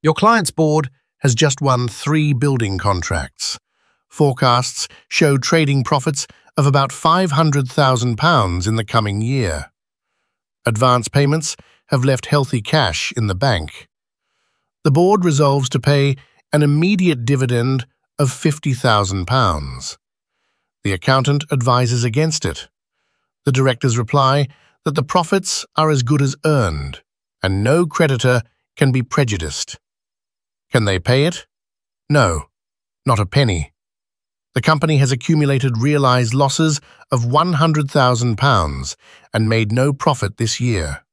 Your client's board has just won 3 building contracts. Forecasts show trading profits of about £500,000 in the coming year. Advance payments have left healthy cash in the bank. The board resolves to pay an immediate dividend of £50,000. The accountant advises against it. The directors reply that the profits are as good as earned, and no creditor can be prejudiced. Can they pay it? No, not a penny. The company has accumulated realized losses of £100,000 and made no profit this year.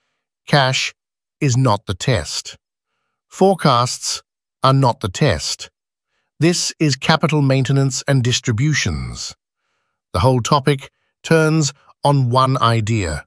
Cash is not the test. Forecasts are not the test. This is capital maintenance and distributions. The whole topic turns on one idea.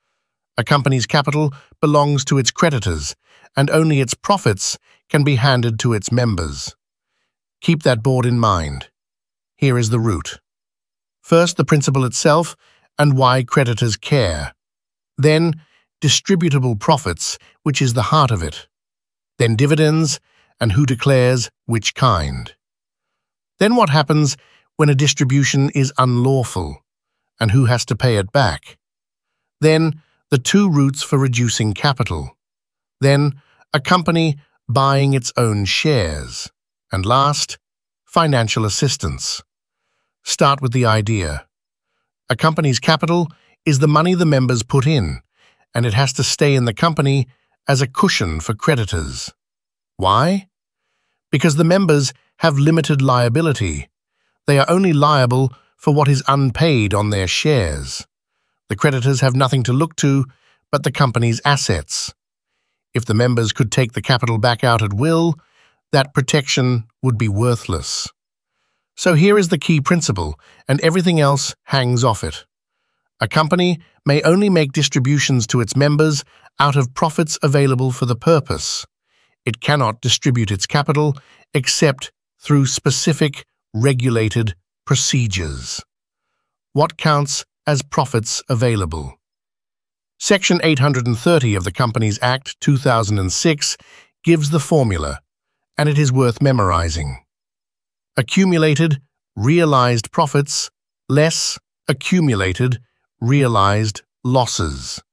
A company's capital belongs to its creditors, and only its profits can be handed to its members. Keep that board in mind. Here is the route. First, the principle itself and why creditors care. Then, distributable profits, which is the heart of it. Then dividends, and who declares which kind. Then what happens when a distribution is unlawful, and who has to pay it back. Then, the 2 routes for reducing capital. Then, a company buying its own shares. And last, financial assistance. Start with the idea. A company's capital is the money the members put in, and it has to stay in the company as a cushion for creditors. Why? Because the members have limited liability. They are only liable for what is unpaid on their shares. The creditors have nothing to look to but the company's assets. If the members could take the capital back out at will, that protection would be worthless. So here is the key principle, and everything else hangs off it. A company may only make distributions to its members out of profits available for the purpose. It cannot distribute its capital except through specific, regulated procedures. What counts as profits available? Section 830 of the Companies Act 2006 gives the formula, and it is worth memorizing. Accumulated, realized profits less accumulated, realized losses.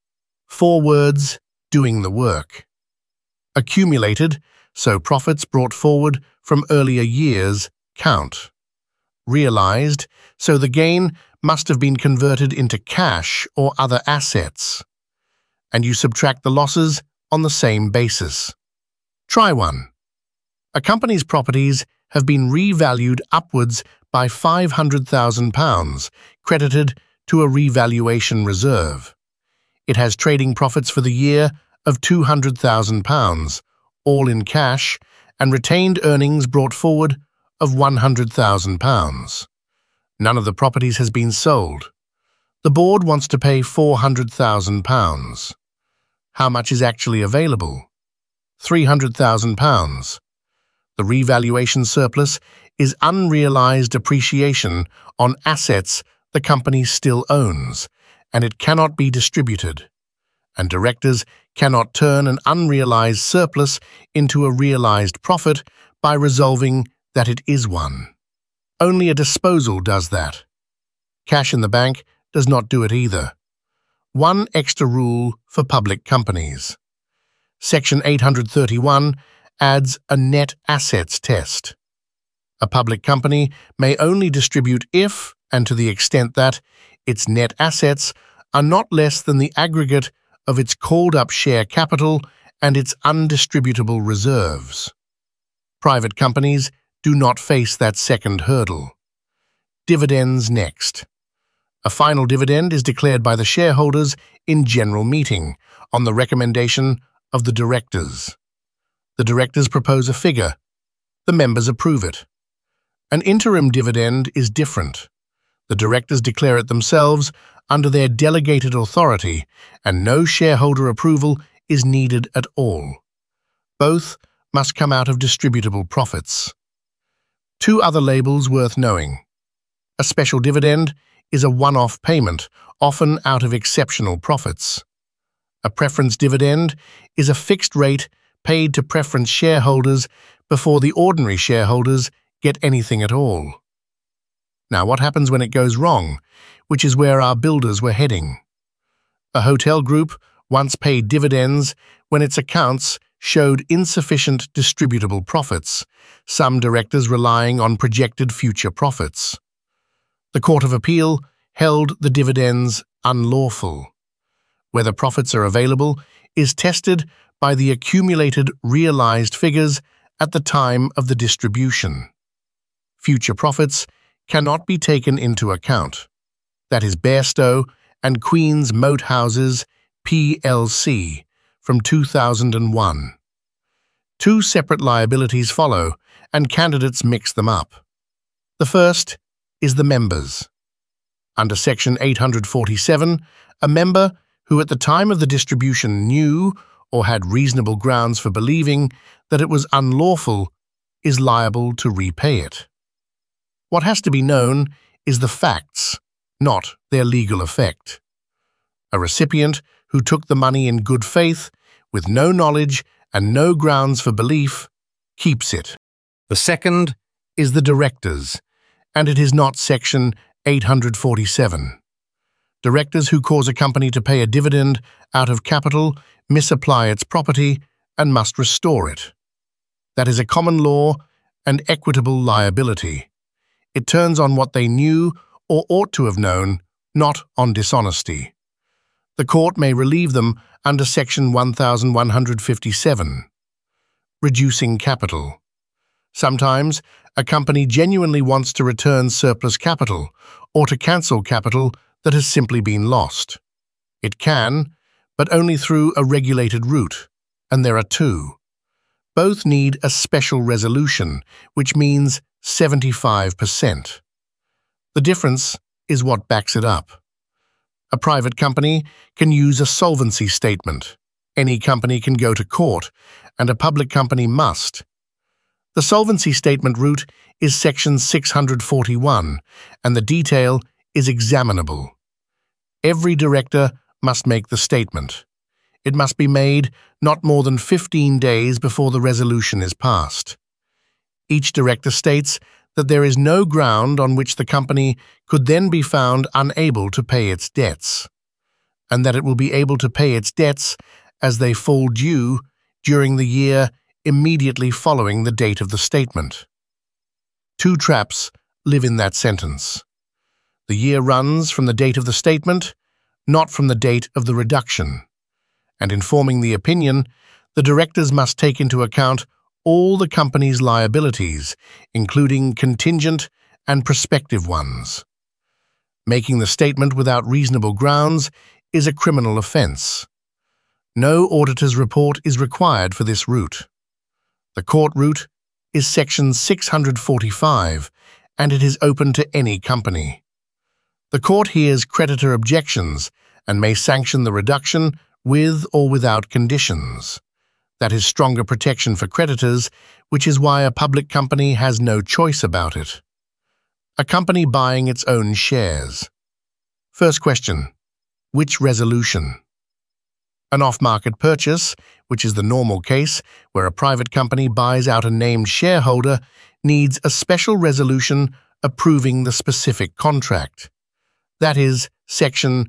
4 words doing the work. Accumulated, so profits brought forward from earlier years count. Realized, so the gain must have been converted into cash or other assets. And you subtract the losses on the same basis. Try one. A company's properties have been revalued upwards by £500,000, credited to a revaluation reserve. It has trading profits for the year of £200,000, all in cash, and retained earnings brought forward of £100,000. None of the properties has been sold. The board wants to pay £400,000. How much is actually available? £300,000. The revaluation surplus is unrealized appreciation on assets the company still owns, and it cannot be distributed. And directors cannot turn an unrealized surplus into a realized profit by resolving that it is one. Only a disposal does that. Cash in the bank does not do it either. One extra rule for public companies. Section 831 adds a net assets test. A public company may only distribute if, and to the extent that, its net assets are not less than the aggregate of its called-up share capital and its undistributable reserves. Private companies do not face that second hurdle. Dividends next. A final dividend is declared by the shareholders in general meeting on the recommendation of the directors. The directors propose a figure. The members approve it. An interim dividend is different. The directors declare it themselves under their delegated authority, and no shareholder approval is needed at all. Both must come out of distributable profits. 2 other labels worth knowing. A special dividend is a one-off payment, often out of exceptional profits. A preference dividend is a fixed rate paid to preference shareholders before the ordinary shareholders get anything at all. Now, what happens when it goes wrong, which is where our builders were heading? A hotel group once paid dividends when its accounts showed insufficient distributable profits, some directors relying on projected future profits. The Court of Appeal held the dividends unlawful. Whether profits are available is tested by the accumulated realized figures at the time of the distribution. Future profits cannot be taken into account. That is Bairstow and Queen's Moat Houses, plc, from 2001. Two separate liabilities follow, and candidates mix them up. The first is the members. Under Section 847, a member who at the time of the distribution knew or had reasonable grounds for believing that it was unlawful is liable to repay it. What has to be known is the facts, not their legal effect. A recipient who took the money in good faith, with no knowledge and no grounds for belief, keeps it. The second is the directors, and it is not Section 847. Directors who cause a company to pay a dividend out of capital misapply its property and must restore it. That is a common law and equitable liability. It turns on what they knew or ought to have known, not on dishonesty. The court may relieve them under Section 1157. Reducing capital. Sometimes, a company genuinely wants to return surplus capital or to cancel capital that has simply been lost. It can, but only through a regulated route, and there are two. Both need a special resolution, which means 75%. The difference is what backs it up. A private company can use a solvency statement. Any company can go to court, and a public company must. The solvency statement route is Section 641, and the detail is examinable. Every director must make the statement. It must be made not more than 15 days before the resolution is passed. Each director states that there is no ground on which the company could then be found unable to pay its debts, and that it will be able to pay its debts as they fall due during the year immediately following the date of the statement. Two traps live in that sentence. The year runs from the date of the statement, not from the date of the reduction. And in forming the opinion, the directors must take into account all the company's liabilities, including contingent and prospective ones. Making the statement without reasonable grounds is a criminal offence. No auditor's report is required for this route. The court route is Section 645, and it is open to any company. The court hears creditor objections and may sanction the reduction with or without conditions. That is stronger protection for creditors, which is why a public company has no choice about it. A company buying its own shares. First question: which resolution? An off-market purchase, which is the normal case where a private company buys out a named shareholder, needs a special resolution approving the specific contract. That is Section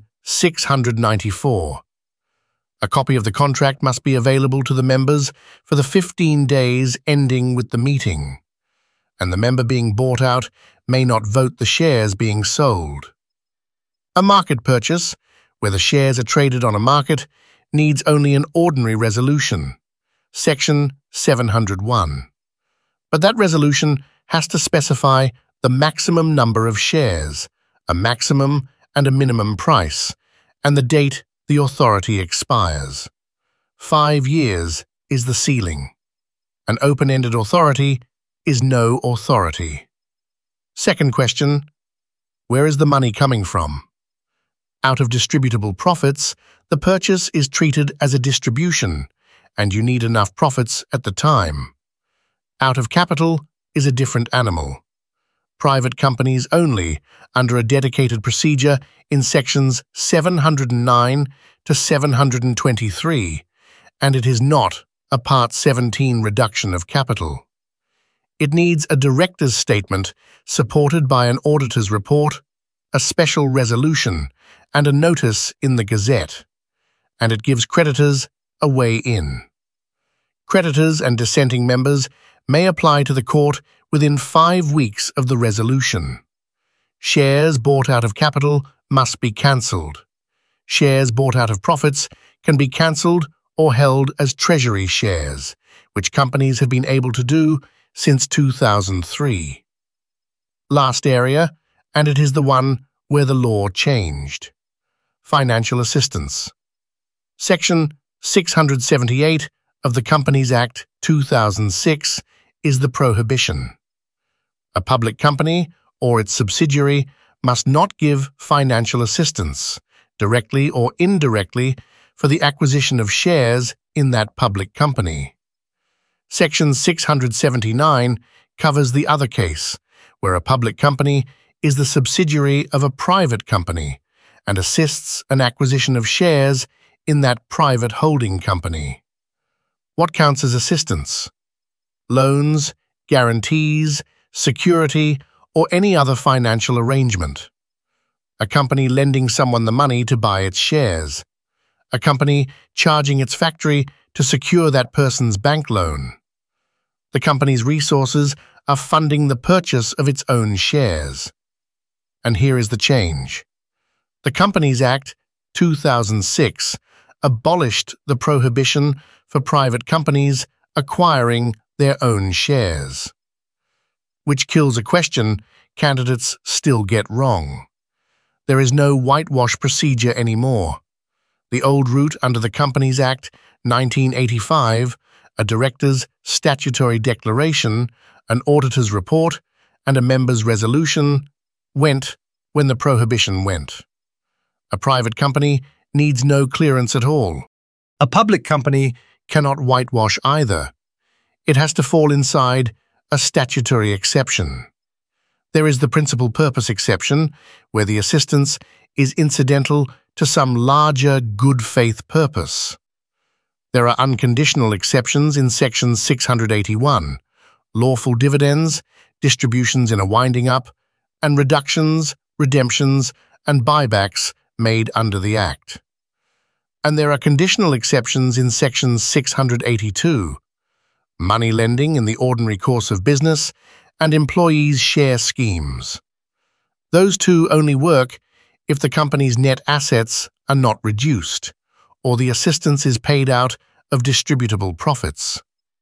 694. A copy of the contract must be available to the members for the 15 days ending with the meeting, and the member being bought out may not vote the shares being sold. A market purchase, where the shares are traded on a market, needs only an ordinary resolution, Section 701. But that resolution has to specify the maximum number of shares, a maximum and a minimum price, and the date the authority expires. 5 years is the ceiling. An open-ended authority is no authority. Second question: where is the money coming from? Out of distributable profits, the purchase is treated as a distribution, and you need enough profits at the time. Out of capital is a different animal. Private companies only, under a dedicated procedure in Sections 709 to 723, and it is not a Part 17 reduction of capital. It needs a director's statement supported by an auditor's report, a special resolution, and a notice in the Gazette, and it gives creditors a way in. Creditors and dissenting members may apply to the court within 5 weeks of the resolution. Shares bought out of capital must be cancelled. Shares bought out of profits can be cancelled or held as treasury shares, which companies have been able to do since 2003. Last area, and it is the one where the law changed. Financial assistance. Section 678 of the Companies Act 2006 is the prohibition. A public company or its subsidiary must not give financial assistance, directly or indirectly, for the acquisition of shares in that public company. Section 679 covers the other case, where a public company is the subsidiary of a private company and assists an acquisition of shares in that private holding company. What counts as assistance? Loans, guarantees, security, or any other financial arrangement. A company lending someone the money to buy its shares. A company charging its factory to secure that person's bank loan. The company's resources are funding the purchase of its own shares. And here is the change. The Companies Act 2006 abolished the prohibition for private companies acquiring their own shares, which kills a question candidates still get wrong. There is no whitewash procedure anymore. The old route under the Companies Act 1985, a director's statutory declaration, an auditor's report, and a member's resolution, went when the prohibition went. A private company needs no clearance at all. A public company cannot whitewash either. It has to fall inside a statutory exception. There is the principal purpose exception, where the assistance is incidental to some larger good faith purpose. There are unconditional exceptions in Section 681, lawful dividends, distributions in a winding up, and reductions, redemptions, and buybacks made under the Act. And there are conditional exceptions in Section 682, money lending in the ordinary course of business, and employees' share schemes. Those two only work if the company's net assets are not reduced, or the assistance is paid out of distributable profits.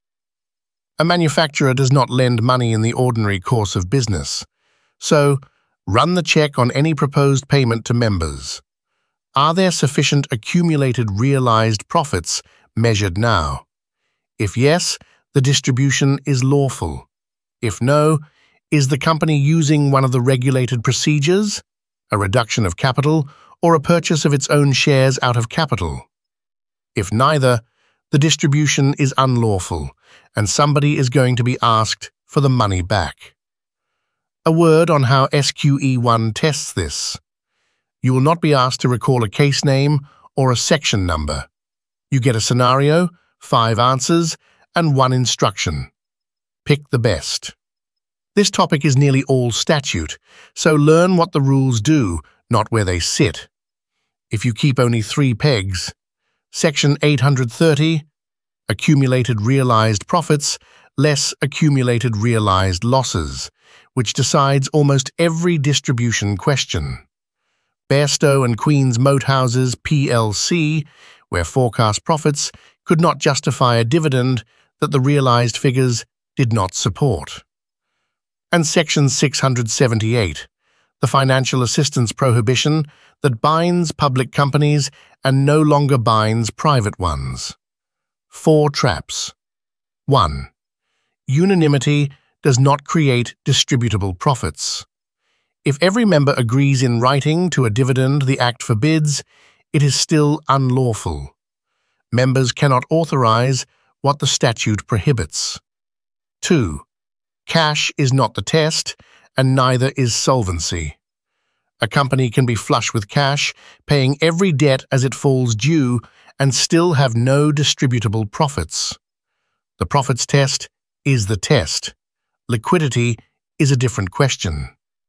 A manufacturer does not lend money in the ordinary course of business, so run the check on any proposed payment to members. Are there sufficient accumulated realized profits measured now? If yes, the distribution is lawful. If no, is the company using one of the regulated procedures, a reduction of capital, or a purchase of its own shares out of capital? If neither, the distribution is unlawful, and somebody is going to be asked for the money back. A word on how SQE1 tests this. You will not be asked to recall a case name or a section number. You get a scenario, 5 answers, and 1 instruction. Pick the best. This topic is nearly all statute, so learn what the rules do, not where they sit. If you keep only 3 pegs, Section 830, accumulated realized profits less accumulated realized losses, which decides almost every distribution question. Bairstow and Queen's Moathouses plc, where forecast profits could not justify a dividend that the realized figures did not support. And Section 678, the financial assistance prohibition that binds public companies and no longer binds private ones. 4 traps. 1. Unanimity does not create distributable profits. If every member agrees in writing to a dividend the Act forbids, it is still unlawful. Members cannot authorize what the statute prohibits. 2. Cash is not the test, and neither is solvency. A company can be flush with cash, paying every debt as it falls due, and still have no distributable profits. The profits test is the test. Liquidity is a different question.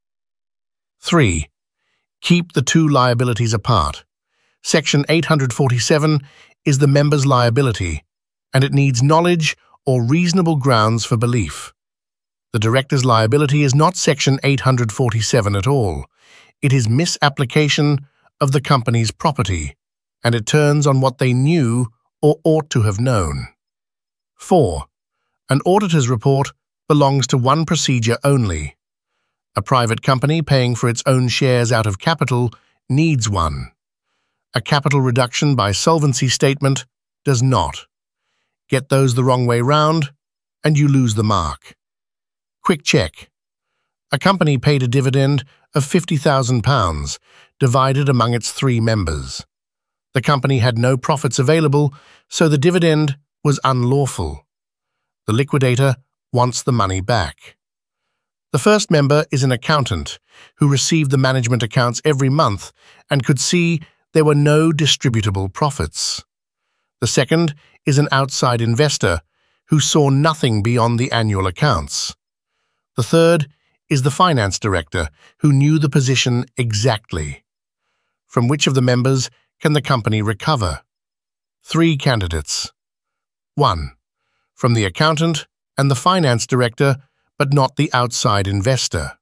3. Keep the two liabilities apart. Section 847 is the member's liability, and it needs knowledge or reasonable grounds for belief. The director's liability is not Section 847 at all. It is misapplication of the company's property, and it turns on what they knew or ought to have known. 4. An auditor's report belongs to one procedure only. A private company paying for its own shares out of capital needs one. A capital reduction by solvency statement does not. Get those the wrong way round, and you lose the mark. Quick check. A company paid a dividend of £50,000, divided among its 3 members. The company had no profits available, so the dividend was unlawful. The liquidator wants the money back. The first member is an accountant who received the management accounts every month and could see there were no distributable profits. The second is an outside investor who saw nothing beyond the annual accounts. The third is the finance director who knew the position exactly. From which of the members can the company recover? 3 candidates. 1. From the accountant and the finance director, but not the outside investor.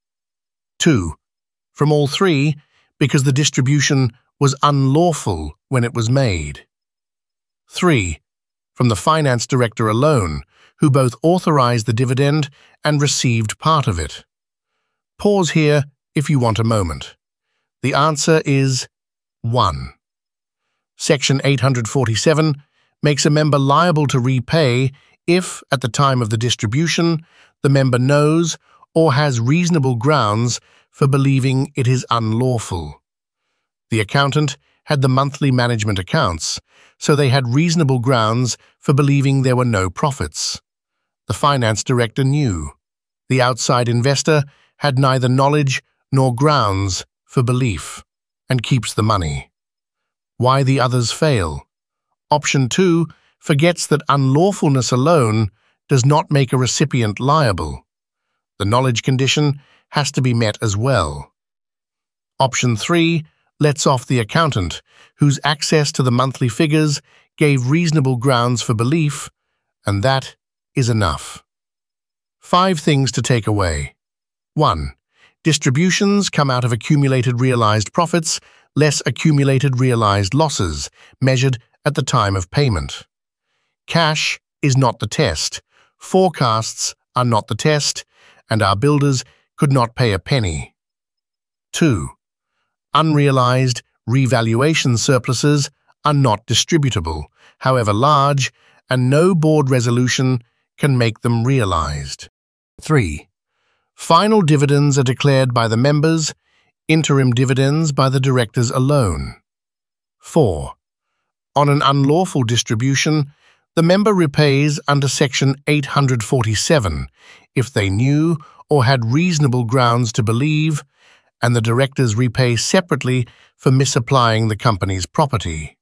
2. From all 3, because the distribution was unlawful when it was made. 3. From the finance director alone, who both authorized the dividend and received part of it. Pause here if you want a moment. The answer is 1. Section 847 makes a member liable to repay if, at the time of the distribution, the member knows or has reasonable grounds for believing it is unlawful. The accountant had the monthly management accounts, so they had reasonable grounds for believing there were no profits. The finance director knew. The outside investor had neither knowledge nor grounds for belief and keeps the money. Why the others fail? Option 2 forgets that unlawfulness alone does not make a recipient liable. The knowledge condition has to be met as well. Option 3 lets off the accountant, whose access to the monthly figures gave reasonable grounds for belief, and that is enough. 5 things to take away. 1. Distributions come out of accumulated realized profits, less accumulated realized losses, measured at the time of payment. Cash is not the test, forecasts are not the test, and our builders could not pay a penny. 2. Unrealized revaluation surpluses are not distributable, however large, and no board resolution can make them realized. 3. Final dividends are declared by the members, interim dividends by the directors alone. 4. On an unlawful distribution, the member repays under Section 847 if they knew or had reasonable grounds to believe, and the directors repay separately for misapplying the company's property.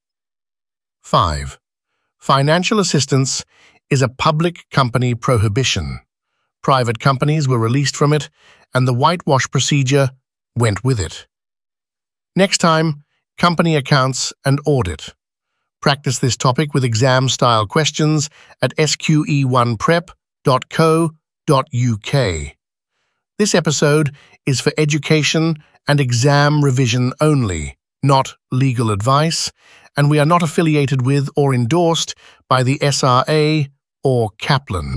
5. Financial assistance is a public company prohibition. Private companies were released from it, and the whitewash procedure went with it. Next time, company accounts and audit. Practice this topic with exam-style questions at sqe1prep.co.uk. This episode is for education and exam revision only, not legal advice, and we are not affiliated with or endorsed by the SRA or Kaplan.